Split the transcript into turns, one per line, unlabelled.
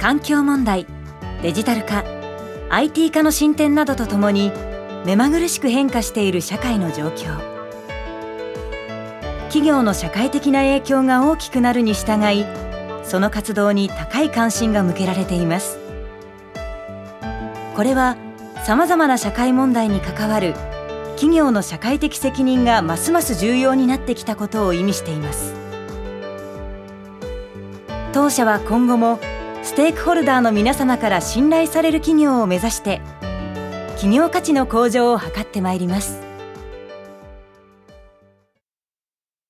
環境問題、デジタル化、IT 化の進展などとともに目まぐるしく変化している社会の状況。企業の社会的な影響が大きくなるに従い、その活動に高い関心が向けられています。これはさまざまな社会問題に関わる企業の社会的責任がますます重要になってきたことを意味しています。当社は今後もステークホルダーの皆様から信頼される企業を目指して企業価値の向上を図ってまいります。